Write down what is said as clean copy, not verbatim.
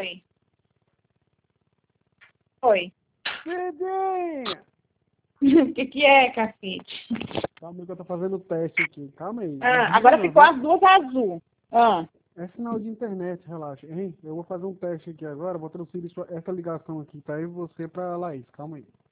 Oi. Oi. Cidinha! O que é, cacete? Calma aí que eu tô fazendo o teste aqui. Calma aí. Agora ficou as duas azul. É sinal de internet, relaxa. Hein? Eu vou fazer um teste aqui agora, vou transferir essa ligação aqui, tá? E você pra Laís. Calma aí.